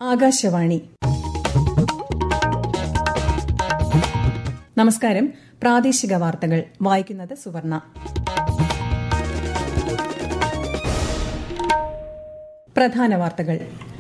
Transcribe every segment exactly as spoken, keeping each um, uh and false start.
ആകാശവാണി. നമസ്കാരം. പ്രാദേശിക വാർത്തകൾ വായിക്കുന്നത് സുവർണ. പ്രധാന വാർത്തകൾ.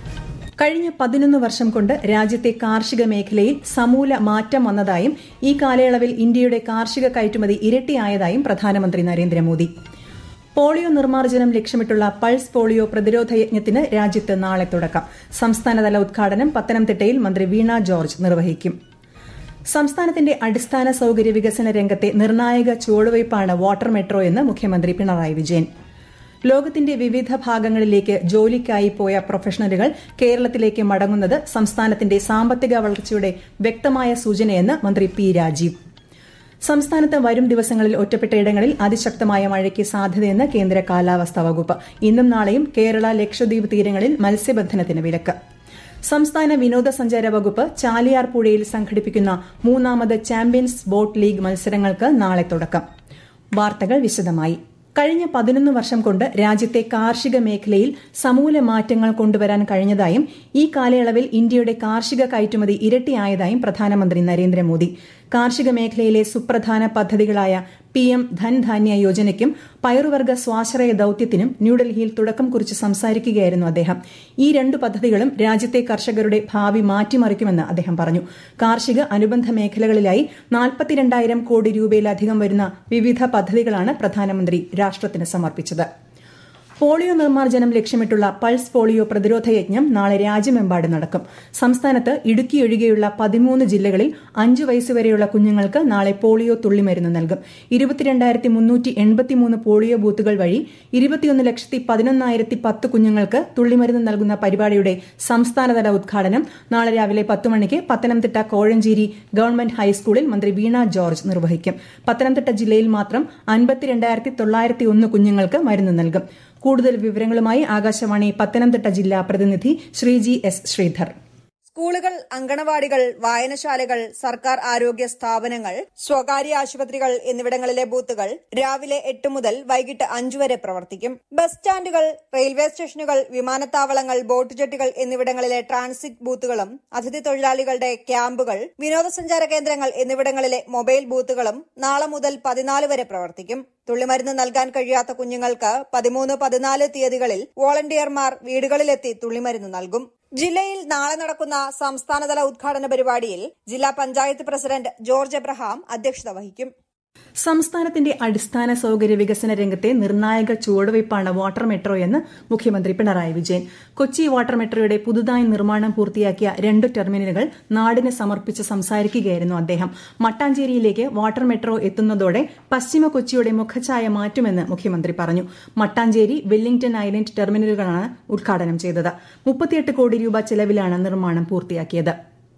കഴിഞ്ഞ പതിനൊന്ന് വർഷം കൊണ്ട് രാജ്യത്തെ കാർഷിക മേഖലയിൽ സമൂല മാറ്റം വന്നതായും ഈ കാലയളവിൽ ഇന്ത്യയുടെ കാർഷിക കയറ്റുമതി ഇരട്ടിയായതായും പ്രധാനമന്ത്രി നരേന്ദ്രമോദി. പോളിയോ നിർമ്മാർജ്ജനം ലക്ഷ്യമിട്ടുള്ള പൾസ് പോളിയോ പ്രതിരോധ യജ്ഞത്തിന് രാജ്യത്ത് നാളെ തുടക്കം. സംസ്ഥാനതല ഉദ്ഘാടനം പത്തനംതിട്ടയിൽ മന്ത്രി വീണ ജോർജ് നിർവഹിക്കും. സംസ്ഥാനത്തിന്റെ അടിസ്ഥാന സൌകര്യ വികസന രംഗത്തെ നിർണായക ചുവടുവയ്പാണ് വാട്ടർ മെട്രോ എന്ന് മുഖ്യമന്ത്രി പിണറായി വിജയൻ. ലോകത്തിന്റെ വിവിധ ഭാഗങ്ങളിലേക്ക് ജോലിക്കായി പോയ പ്രൊഫഷണലുകൾ കേരളത്തിലേക്ക് മടങ്ങുന്നത് സംസ്ഥാനത്തിന്റെ സാമ്പത്തിക വളർച്ചയുടെ വ്യക്തമായ സൂചനയെന്ന് മന്ത്രി പി രാജീവ്. സംസ്ഥാനത്ത് വരും ദിവസങ്ങളിൽ ഒറ്റപ്പെട്ടയിടങ്ങളിൽ അതിശക്തമായ മഴയ്ക്ക് സാധ്യതയെന്ന് കേന്ദ്ര കാലാവസ്ഥാ വകുപ്പ്. ഇന്നും നാളെയും കേരള ലക്ഷദ്വീപ് തീരങ്ങളിൽ മത്സ്യബന്ധനത്തിന് വിലക്ക്. സംസ്ഥാന വിനോദസഞ്ചാര വകുപ്പ് ചാലിയാർ പുഴയിൽ സംഘടിപ്പിക്കുന്ന മൂന്നാമത് ചാമ്പ്യൻസ് ബോട്ട് ലീഗ് മത്സരങ്ങൾക്ക് നാളെ തുടക്കം. വാർത്തകൾ വിശദമായി. കഴിഞ്ഞ പതിനൊന്ന് വർഷം കൊണ്ട് രാജ്യത്തെ കാർഷിക മേഖലയിൽ സമൂല മാറ്റങ്ങൾ കൊണ്ടുവരാൻ കഴിഞ്ഞതായും ഈ കാലയളവിൽ ഇന്ത്യയുടെ കാർഷിക കയറ്റുമതി ഇരട്ടിയായതായും പ്രധാനമന്ത്രി നരേന്ദ്രമോദി. കാർഷിക മേഖലയിലെ സുപ്രധാന പദ്ധതികളായ പി എം ധൻധാന്യ യോജനയ്ക്കും പയറുവർഗ സ്വാശ്രയ ദൌത്യത്തിനും ന്യൂഡൽഹിയിൽ തുടക്കം കുറിച്ച് സംസാരിക്കുകയായിരുന്നു അദ്ദേഹം. ഈ രണ്ട് പദ്ധതികളും രാജ്യത്തെ കർഷകരുടെ ഭാവി മാറ്റിമറിക്കുമെന്ന് അദ്ദേഹം പറഞ്ഞു. കാർഷിക അനുബന്ധ മേഖലകളിലായി നാൽപ്പത്തിരണ്ടായിരം കോടി രൂപയിലധികം വരുന്ന വിവിധ പദ്ധതികളാണ് പ്രധാനമന്ത്രി രാഷ്ട്രത്തിന് സമർപ്പിച്ചത്. പോളിയോ നിർമ്മാർജ്ജനം ലക്ഷ്യമിട്ടുള്ള പൾസ് പോളിയോ പ്രതിരോധ യജ്ഞം നാളെ രാജ്യമെമ്പാടും നടക്കും. സംസ്ഥാനത്ത് ഇടുക്കി ഒഴികെയുള്ള പതിമൂന്ന് ജില്ലകളിൽ അഞ്ചു വയസ്സുവരെയുള്ള കുഞ്ഞുങ്ങൾക്ക് നാളെ പോളിയോ തുള്ളിമരുന്ന് നൽകും. ഇരുപത്തിരണ്ടായിരത്തി മുന്നൂറ്റി എൺപത്തിമൂന്ന് പോളിയോ ബൂത്തുകൾ വഴി ഇരുപത്തിയൊന്ന് ലക്ഷത്തി പതിനൊന്നായിരത്തി പത്ത് കുഞ്ഞുങ്ങൾക്ക് തുള്ളിമരുന്ന് നൽകുന്ന പരിപാടിയുടെ സംസ്ഥാനതല ഉദ്ഘാടനം നാളെ രാവിലെ പത്ത് മണിക്ക് പത്തനംതിട്ട കോഴഞ്ചേരി ഗവൺമെന്റ് ഹൈസ്കൂളിൽ മന്ത്രി വീണ ജോർജ് നിർവഹിക്കും. പത്തനംതിട്ട ജില്ലയിൽ മാത്രം അൻപത്തിരണ്ടായിരത്തി തൊള്ളായിരത്തി ഒന്ന് കുഞ്ഞുങ്ങൾക്ക് മരുന്ന് നൽകും. കൂടുതൽ വിവരങ്ങളുമായി ആകാശവാണി പത്തനംതിട്ട ജില്ലാ പ്രതിനിധി ശ്രീജി എസ് ശ്രീധർ. സ്കൂളുകൾ, അങ്കണവാടികൾ, വായനശാലകൾ, സർക്കാർ ആരോഗ്യ സ്ഥാപനങ്ങൾ, സ്വകാര്യ ആശുപത്രികൾ എന്നിവിടങ്ങളിലെ ബൂത്തുകൾ രാവിലെ എട്ട് മുതൽ വൈകിട്ട് അഞ്ചു വരെ പ്രവർത്തിക്കും. ബസ് സ്റ്റാൻഡുകൾ, റെയിൽവേ സ്റ്റേഷനുകൾ, വിമാനത്താവളങ്ങൾ, ബോട്ട് ജെട്ടികൾ എന്നിവിടങ്ങളിലെ ട്രാൻസിറ്റ് ബൂത്തുകളും അതിഥി തൊഴിലാളികളുടെ ക്യാമ്പുകൾ, വിനോദസഞ്ചാര കേന്ദ്രങ്ങൾ എന്നിവിടങ്ങളിലെ മൊബൈൽ ബൂത്തുകളും നാളെ മുതൽ പതിനാല് വരെ പ്രവർത്തിക്കും. തുള്ളിമരുന്ന് നൽകാൻ കഴിയാത്ത കുഞ്ഞുങ്ങൾക്ക് പതിമൂന്ന് പതിനാല് തീയതികളിൽ വോളണ്ടിയർമാർ വീടുകളിലെത്തി തുള്ളിമരുന്ന് നൽകും. ജില്ലയിൽ നാളെ നടക്കുന്ന സംസ്ഥാനതല ഉദ്ഘാടന പരിപാടിയിൽ ജില്ലാ പഞ്ചായത്ത് പ്രസിഡന്റ് ജോർജ് എബ്രഹാം അധ്യക്ഷത വഹിക്കും. സംസ്ഥാനത്തിന്റെ അടിസ്ഥാന സൌകര്യ വികസന രംഗത്തെ നിർണായക ചുവടുവയ്പാണ് വാട്ടർ മെട്രോ എന്ന് മുഖ്യമന്ത്രി പിണറായി വിജയൻ. കൊച്ചി വാട്ടർ മെട്രോയുടെ പുതുതായി നിർമ്മാണം പൂർത്തിയാക്കിയ രണ്ട് ടെർമിനലുകൾ നാടിന് സമർപ്പിച്ച് സംസാരിക്കുകയായിരുന്നു അദ്ദേഹം. മട്ടാഞ്ചേരിയിലേക്ക് വാട്ടർ മെട്രോ എത്തുന്നതോടെ പശ്ചിമ കൊച്ചിയുടെ മുഖഛായ മാറ്റുമെന്ന് മുഖ്യമന്ത്രി പറഞ്ഞു. മട്ടാഞ്ചേരി, വെല്ലിംഗ്ടൺ ഐലൻഡ് ടെർമിനലുകളാണ് ഉദ്ഘാടനം ചെയ്തത്. മുപ്പത്തിയെട്ട് കോടി രൂപ ചെലവിലാണ് നിർമ്മാണം പൂർത്തിയാക്കിയത്.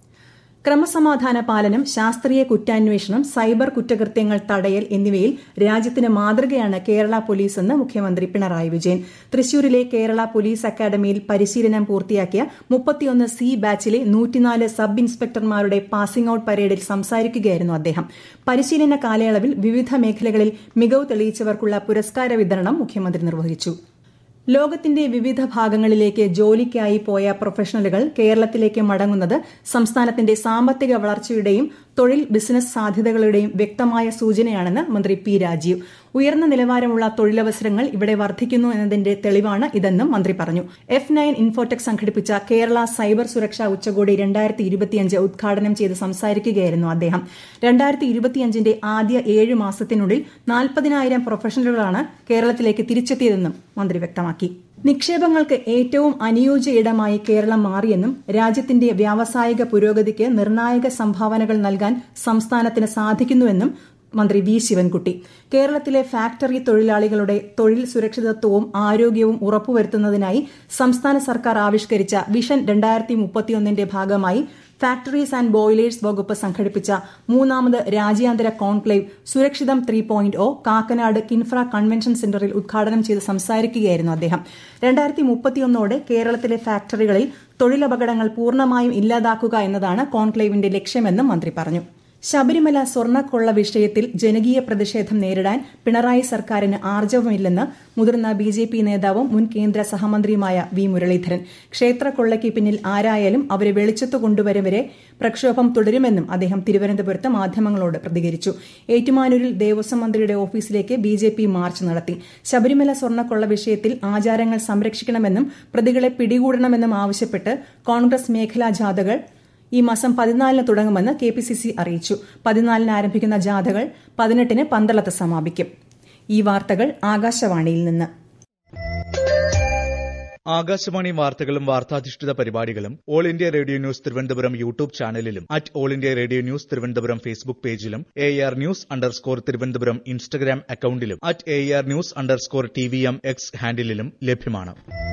ക്രമസമാധാന പാലനം, ശാസ്ത്രീയ കുറ്റാന്വേഷണം, സൈബർ കുറ്റകൃത്യങ്ങൾ തടയൽ എന്നിവയിൽ രാജ്യത്തിന് മാതൃകയാണ് കേരള പോലീസെന്ന് മുഖ്യമന്ത്രി പിണറായി വിജയൻ. തൃശൂരിലെ കേരള പോലീസ് അക്കാദമിയിൽ പരിശീലനം പൂർത്തിയാക്കിയ മുപ്പത്തിയൊന്ന് സി ബാച്ചിലെ നൂറ്റിനാല് സബ് ഇൻസ്പെക്ടർമാരുടെ പാസിംഗ് ഔട്ട് പരേഡിൽ സംസാരിക്കുകയായിരുന്നു അദ്ദേഹം. പരിശീലന കാലയളവിൽ വിവിധ മേഖലകളിൽ മികവ് തെളിയിച്ചവർക്കുള്ള പുരസ്കാര വിതരണം മുഖ്യമന്ത്രി നിർവഹിച്ചു. ലോകത്തിന്റെ വിവിധ ഭാഗങ്ങളിലേക്ക് ജോലിക്കായി പോയ പ്രൊഫഷണലുകൾ കേരളത്തിലേക്ക് മടങ്ങുന്നത് സംസ്ഥാനത്തിന്റെ സാമ്പത്തിക വളർച്ചയുടെയും തൊഴിൽ ബിസിനസ് സാധ്യതകളുടെയും വ്യക്തമായ സൂചനയാണെന്ന് മന്ത്രി പി രാജീവ്. ഉയർന്ന നിലവാരമുള്ള തൊഴിലവസരങ്ങൾ ഇവിടെ വർദ്ധിക്കുന്നു എന്നതിന്റെ തെളിവാണ് ഇതെന്നും മന്ത്രി പറഞ്ഞു. എഫ് നയൻ ഇൻഫോടെക് സംഘടിപ്പിച്ച കേരള സൈബർ സുരക്ഷാ ഉച്ചകോടി രണ്ടായിരത്തി ഇരുപത്തിയഞ്ച് ഉദ്ഘാടനം ചെയ്ത് സംസാരിക്കുകയായിരുന്നു അദ്ദേഹം. രണ്ടായിരത്തി ഇരുപത്തിയഞ്ചിന്റെ ആദ്യ ഏഴ് മാസത്തിനുള്ളിൽ നാൽപ്പതിനായിരം പ്രൊഫഷണലുകളാണ് കേരളത്തിലേക്ക് തിരിച്ചെത്തിയതെന്നും മന്ത്രി വ്യക്തമാക്കി. നിക്ഷേപങ്ങൾക്ക് ഏറ്റവും അനുയോജ്യ ഇടമായി കേരളം മാറിയെന്നും രാജ്യത്തിന്റെ വ്യാവസായിക പുരോഗതിക്ക് നിർണായക സംഭാവനകൾ നൽകാൻ സംസ്ഥാനത്തിന് സാധിക്കുന്നുവെന്നും മന്ത്രി വി ശിവൻകുട്ടി. കേരളത്തിലെ ഫാക്ടറി തൊഴിലാളികളുടെ തൊഴിൽ സുരക്ഷിതത്വവും ആരോഗ്യവും ഉറപ്പുവരുത്തുന്നതിനായി സംസ്ഥാന സർക്കാർ ആവിഷ്കരിച്ച വിഷൻ രണ്ടായിരത്തി മുപ്പത്തിയൊന്നിന്റെ ഭാഗമായി ഫാക്ടറീസ് ആൻഡ് ബോയിലേഴ്സ് വകുപ്പ് സംഘടിപ്പിച്ച മൂന്നാമത് രാജ്യാന്തര കോൺക്ലേവ് സുരക്ഷിതം three point O Kakkanad Kinfra convention സെന്ററിൽ ഉദ്ഘാടനം ചെയ്ത് സംസാരിക്കുകയായിരുന്നു അദ്ദേഹം. രണ്ടായിരത്തി മുപ്പത്തിയൊന്നോടെ കേരളത്തിലെ ഫാക്ടറികളിൽ തൊഴിലപകടങ്ങൾ പൂർണ്ണമായും ഇല്ലാതാക്കുക എന്നതാണ് കോൺക്ലേവിന്റെ ലക്ഷ്യമെന്നും മന്ത്രി പറഞ്ഞു. ശബരിമല സ്വർണ്ണക്കൊള്ള വിഷയത്തിൽ ജനകീയ പ്രതിഷേധം നേരിടാൻ പിണറായി സർക്കാരിന് ആർജവമില്ലെന്ന് മുതിർന്ന ബി ജെ പി നേതാവും മുൻ കേന്ദ്ര സഹമന്ത്രിയുമായ വി മുരളീധരൻ. ക്ഷേത്രക്കൊള്ളയ്ക്ക് പിന്നിൽ ആരായാലും അവരെ വെളിച്ചത്തു കൊണ്ടുവരും വരെ പ്രക്ഷോഭം തുടരുമെന്നും അദ്ദേഹം തിരുവനന്തപുരത്ത് മാധ്യമങ്ങളോട് പ്രതികരിച്ചു. ഏറ്റുമാനൂരിൽ ദേവസ്വം മന്ത്രിയുടെ ഓഫീസിലേക്ക് ബി ജെ പി മാർച്ച് നടത്തി. ശബരിമല സ്വർണ്ണക്കൊള്ള വിഷയത്തിൽ ആചാരങ്ങൾ സംരക്ഷിക്കണമെന്നും പ്രതികളെ പിടികൂടണമെന്നും ആവശ്യപ്പെട്ട് കോൺഗ്രസ് മേഖലാ ജാഥകൾ ഈ മാസം പതിനാലിന് തുടങ്ങുമെന്ന് കെ പി സി സി അറിയിച്ചു. പതിനാലിന് ആരംഭിക്കുന്ന ജാഥകൾ പതിനെട്ടിന് പന്തളത്ത് സമാപിക്കും. ഈ വാർത്തകൾ ആകാശവാണിയിൽ നിന്ന്. ആകാശവാണി വാർത്തകളും വാർത്താധിഷ്ഠിത പരിപാടികളും all India radio news Thiruvananthapuram YouTube ചാനലിലും at all India radio news Thiruvananthapuram Facebook പേജിലും A R news underscore Thiruvananthapuram Instagram അക്കൌണ്ടിലും at A R news underscore T V M X ഹാൻഡിലും ലഭ്യമാണ്.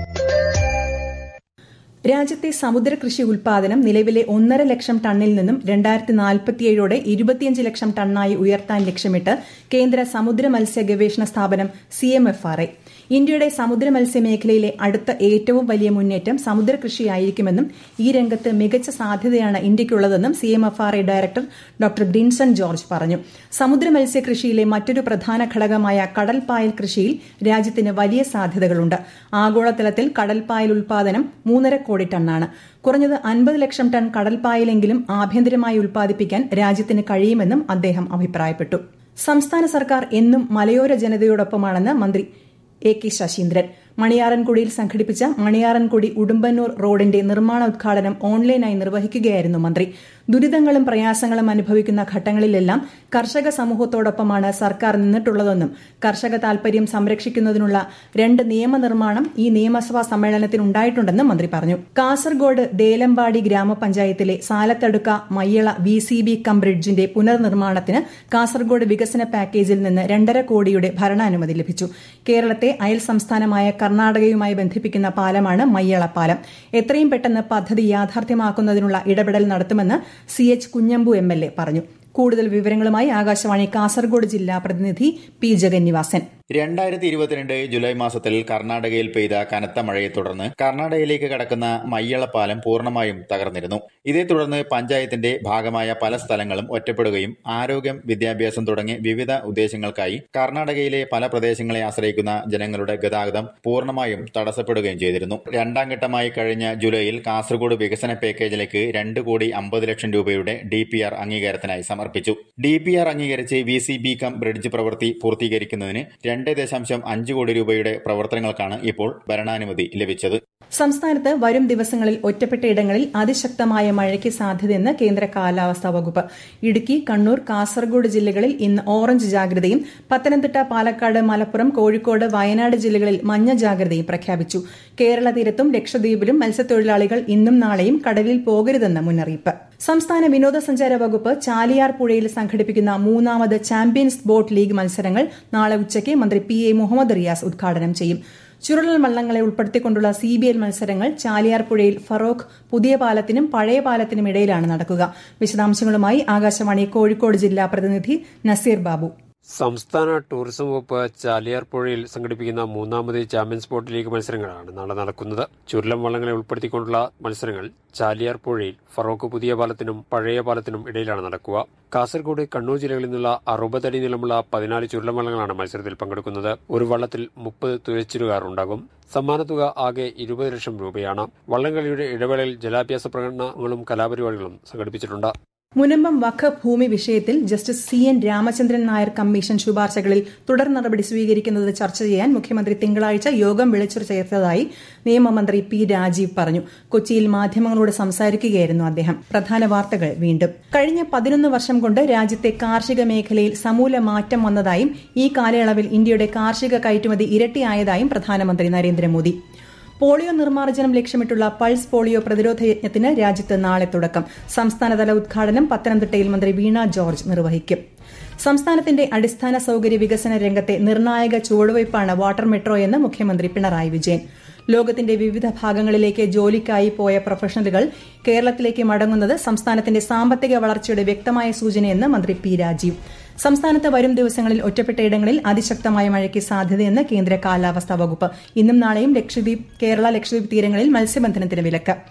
രാജ്യത്തെ സമുദ്രകൃഷി ഉൽപാദനം നിലവിലെ ഒന്നര ലക്ഷം ടണ്ണിൽ നിന്നും രണ്ടായിരത്തി നാൽപ്പത്തിയേഴോടെ ഇരുപത്തിയഞ്ച് ലക്ഷം ടണ്ണായി ഉയർത്താൻ ലക്ഷ്യമിട്ട് കേന്ദ്ര സമുദ്ര മത്സ്യ ഗവേഷണ സ്ഥാപനം C M F R I. ഇന്ത്യയുടെ സമുദ്ര മത്സ്യ മേഖലയിലെ അടുത്ത ഏറ്റവും വലിയ മുന്നേറ്റം സമുദ്രകൃഷിയായിരിക്കുമെന്നും ഈ രംഗത്ത് മികച്ച സാധ്യതയാണ് ഇന്ത്യയ്ക്കുള്ളതെന്നും C M F R I director doctor Dinson George പറഞ്ഞു. സമുദ്ര മത്സ്യകൃഷിയിലെ മറ്റൊരു പ്രധാന ഘടകമായ കടൽപ്പായൽ കൃഷിയിൽ രാജ്യത്തിന് വലിയ സാധ്യതകളുണ്ട്. ആഗോളതലത്തിൽ കടൽപ്പായൽ ഉൽപാദനം മൂന്നര കോടി ടണ്ണാണ്. കുറഞ്ഞത് അൻപത് ലക്ഷം ടൺ കടൽപ്പായലെങ്കിലും ആഭ്യന്തരമായി ഉൽപ്പാദിപ്പിക്കാൻ രാജ്യത്തിന് കഴിയുമെന്നും അദ്ദേഹം അഭിപ്രായപ്പെട്ടു. സംസ്ഥാന സർക്കാർ എന്നും മലയോര ജനതയോടൊപ്പമാണെന്ന് മന്ത്രി എ കെ ശശീന്ദ്രൻ. മണിയാറൻകുടിയിൽ സംഘടിപ്പിച്ച മണിയാറൻകുടി ഉടുമ്പന്നൂർ റോഡിന്റെ നിർമ്മാണ ഉദ്ഘാടനം ഓൺലൈനായി നിർവഹിക്കുകയായിരുന്നു മന്ത്രി. ദുരിതങ്ങളും പ്രയാസങ്ങളും അനുഭവിക്കുന്ന ഘട്ടങ്ങളിലെല്ലാം കർഷക സമൂഹത്തോടൊപ്പമാണ് സർക്കാർ നിന്നിട്ടുള്ളതെന്നും കർഷക താൽപര്യം സംരക്ഷിക്കുന്നതിനുള്ള രണ്ട് നിയമനിർമ്മാണം ഈ നിയമസഭാ സമ്മേളനത്തിനുണ്ടായിട്ടുണ്ടെന്നും മന്ത്രി പറഞ്ഞു. കാസർഗോഡ് ദേലമ്പാടി ഗ്രാമപഞ്ചായത്തിലെ Salathadukka Mayyala V C B cum ബ്രിഡ്ജിന്റെ പുനർനിർമ്മാണത്തിന് കാസർഗോഡ് വികസന പാക്കേജിൽ നിന്ന് രണ്ടര കോടിയുടെ ഭരണാനുമതി ലഭിച്ചു. കേരളത്തെ അയൽ സംസ്ഥാനമായ കർണാടകയുമായി ബന്ധിപ്പിക്കുന്ന പാലമാണ് മയ്യള പാലം. എത്രയും പെട്ടെന്ന് പദ്ധതി യാഥാർത്ഥ്യമാക്കുന്നതിനുള്ള ഇടപെടൽ നടത്തുമെന്ന് C H Kunhambu M L A പറഞ്ഞു. കൂടുതൽ വിവരങ്ങളുമായി ആകാശവാണി കാസർഗോഡ് ജില്ലാ പ്രതിനിധി പി ജഗന്നിവാസൻ. രണ്ടായിരത്തി ഇരുപത്തിരണ്ട് ജൂലൈ മാസത്തിൽ കർണാടകയിൽ പെയ്ത കനത്ത മഴയെ തുടർന്ന് കർണാടകയിലേക്ക് കടക്കുന്ന മയ്യളപ്പാലം പൂർണ്ണമായും തകർന്നിരുന്നു. ഇതേ തുടർന്ന് പഞ്ചായത്തിന്റെ ഭാഗമായ പല സ്ഥലങ്ങളും ഒറ്റപ്പെടുകയും ആരോഗ്യം, വിദ്യാഭ്യാസം തുടങ്ങി വിവിധ ഉദ്ദേശങ്ങൾക്കായി കർണാടകയിലെ പല പ്രദേശങ്ങളെ ആശ്രയിക്കുന്ന ജനങ്ങളുടെ ഗതാഗതം പൂർണ്ണമായും തടസ്സപ്പെടുകയും ചെയ്തിരുന്നു. രണ്ടാം ഘട്ടമായി കഴിഞ്ഞ ജൂലൈയിൽ കാസർഗോഡ് വികസന പാക്കേജിലേക്ക് രണ്ട് കോടി അമ്പത് ലക്ഷം രൂപയുടെ ഡി പി ആർ അംഗീകാരത്തിനായി സമർപ്പിച്ചു. ഡി പി ആർ അംഗീകരിച്ച് V C B cum bridge പ്രവൃത്തി പൂർത്തീകരിക്കുന്നതിന് രണ്ട് ദശാംശം അഞ്ച് കോടി രൂപയുടെ പ്രവർത്തനങ്ങൾക്കാണ് ഇപ്പോൾ ഭരണാനുമതി ലഭിച്ചത്. സംസ്ഥാനത്ത് വരും ദിവസങ്ങളിൽ ഒറ്റപ്പെട്ട ഇടങ്ങളിൽ അതിശക്തമായ മഴയ്ക്ക് സാധ്യതയെന്ന് കേന്ദ്ര കാലാവസ്ഥാ വകുപ്പ്. ഇടുക്കി, കണ്ണൂർ, കാസർഗോഡ് ജില്ലകളിൽ ഇന്ന് ഓറഞ്ച് ജാഗ്രതയും പത്തനംതിട്ട, പാലക്കാട്, മലപ്പുറം, കോഴിക്കോട്, വയനാട് ജില്ലകളിൽ മഞ്ഞ ജാഗ്രതയും പ്രഖ്യാപിച്ചു. കേരള തീരത്തും ലക്ഷദ്വീപിലും മത്സ്യത്തൊഴിലാളികൾ ഇന്നും നാളെയും കടലിൽ പോകരുതെന്ന് മുന്നറിയിപ്പ്. സംസ്ഥാന വിനോദസഞ്ചാര വകുപ്പ് ചാലിയാർ പുഴയിൽ സംഘടിപ്പിക്കുന്ന മൂന്നാമത് ചാമ്പ്യൻസ് ബോട്ട് ലീഗ് മത്സരങ്ങൾ നാളെ ഉച്ചയ്ക്ക് മന്ത്രി പി എ മുഹമ്മദ് റിയാസ് ഉദ്ഘാടനം ചെയ്യും. ചുരുളൻ വള്ളങ്ങളെ ഉൾപ്പെടുത്തിക്കൊണ്ടുള്ള സി ബി എൽ മത്സരങ്ങൾ ചാലിയാർ പുഴയിൽ ഫറോക്ക് പുതിയ പാലത്തിനും പഴയ പാലത്തിനും ഇടയിലാണ് നടക്കുക. വിശദാംശങ്ങളുമായി ആകാശവാണി കോഴിക്കോട് ജില്ലാ പ്രതിനിധി നസീർ ബാബു. സംസ്ഥാന ടൂറിസം വകുപ്പ് ചാലിയാർ പുഴയിൽ സംഘടിപ്പിക്കുന്ന മൂന്നാമത് ചാമ്പ്യൻസ് ബോട്ട് ലീഗ് മത്സരങ്ങളാണ് നാളെ നടക്കുന്നത്. ചുരുളം വള്ളങ്ങളെ ഉൾപ്പെടുത്തിക്കൊണ്ടുള്ള മത്സരങ്ങൾ ചാലിയാർ പുഴയിൽ ഫറോക്ക് പുതിയ പാലത്തിനും പഴയ പാലത്തിനും ഇടയിലാണ് നടക്കുക. കാസർഗോഡ്, കണ്ണൂർ ജില്ലകളിൽ നിന്നുള്ള അറുപതടി നീളമുള്ള പതിനാല് ചുരുളം വള്ളങ്ങളാണ് മത്സരത്തിൽ പങ്കെടുക്കുന്നത്. ഒരു വള്ളത്തിൽ മുപ്പത് തുഴച്ചിലുകാർ ഉണ്ടാകും. സമ്മാനത്തുക ആകെ ഇരുപത് ലക്ഷം രൂപയാണ്. വള്ളംകളിയുടെ ഇടവേളയിൽ ജലാഭ്യാസ പ്രകടനങ്ങളും കലാപരിപാടികളും സംഘടിപ്പിച്ചിട്ടുണ്ട്. മുനമ്പം വഖഫ് ഭൂമി വിഷയത്തിൽ justice C N Ramachandran Nair commission ശുപാർശകളിൽ തുടർ നടപടി സ്വീകരിക്കുന്നത് ചർച്ച ചെയ്യാൻ മുഖ്യമന്ത്രി തിങ്കളാഴ്ച യോഗം വിളിച്ചു ചേർത്തതായി നിയമമന്ത്രി പി രാജീവ് പറഞ്ഞു. കൊച്ചിയിൽ മാധ്യമങ്ങളോട് സംസാരിക്കുകയായിരുന്നു അദ്ദേഹം. പ്രധാന വാർത്തകൾ വീണ്ടും. കഴിഞ്ഞ പതിനൊന്ന് വർഷം കൊണ്ട് രാജ്യത്തെ കാർഷിക മേഖലയിൽ സമൂല മാറ്റം വന്നതായും ഈ കാലയളവിൽ ഇന്ത്യയുടെ കാർഷിക കയറ്റുമതി ഇരട്ടിയായതായും പ്രധാനമന്ത്രി നരേന്ദ്രമോദി. പോളിയോ നിർമ്മാർജ്ജനം ലക്ഷ്യമിട്ടുള്ള പൾസ് പോളിയോ പ്രതിരോധ യജ്ഞത്തിന് രാജ്യത്ത് നാളെ തുടക്കം. സംസ്ഥാനതല ഉദ്ഘാടനം പത്തനംതിട്ടയിൽ മന്ത്രി വീണ ജോർജ് നിർവഹിക്കും. സംസ്ഥാനത്തിന്റെ അടിസ്ഥാന സൌകര്യ വികസന രംഗത്തെ നിർണായക ചുവടുവയ്പ്പാണ് വാട്ടർ മെട്രോ എന്ന് മുഖ്യമന്ത്രി പിണറായി വിജയൻ. ലോകത്തിന്റെ വിവിധ ഭാഗങ്ങളിലേക്ക് ജോലിക്കായി പോയ പ്രൊഫഷണലുകൾ കേരളത്തിലേക്ക് മടങ്ങുന്നത് സംസ്ഥാനത്തിന്റെ സാമ്പത്തിക വളർച്ചയുടെ വ്യക്തമായ സൂചനയെന്ന് മന്ത്രി പി രാജീവ്. സംസ്ഥാനത്ത് വരും ദിവസങ്ങളിൽ ഒറ്റപ്പെട്ടയിടങ്ങളിൽ അതിശക്തമായ മഴയ്ക്ക് സാധ്യതയെന്ന് കേന്ദ്ര കാലാവസ്ഥാ വകുപ്പ്. ഇന്നും നാളെയും ലക്ഷദ്വീപ്, കേരള, ലക്ഷദ്വീപ് തീരങ്ങളിൽ മത്സ്യബന്ധനത്തിന് വിലക്ക്.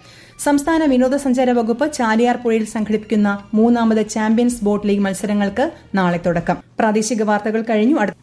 സംസ്ഥാന വിനോദസഞ്ചാര വകുപ്പ് ചാലിയാർ പുഴയിൽ സംഘടിപ്പിക്കുന്ന മൂന്നാമത് ചാമ്പ്യൻസ് ബോട്ട് ലീഗ് മത്സരങ്ങൾക്ക് നാളെ തുടക്കം. പ്രാദേശിക വാർത്തകൾ കഴിഞ്ഞു.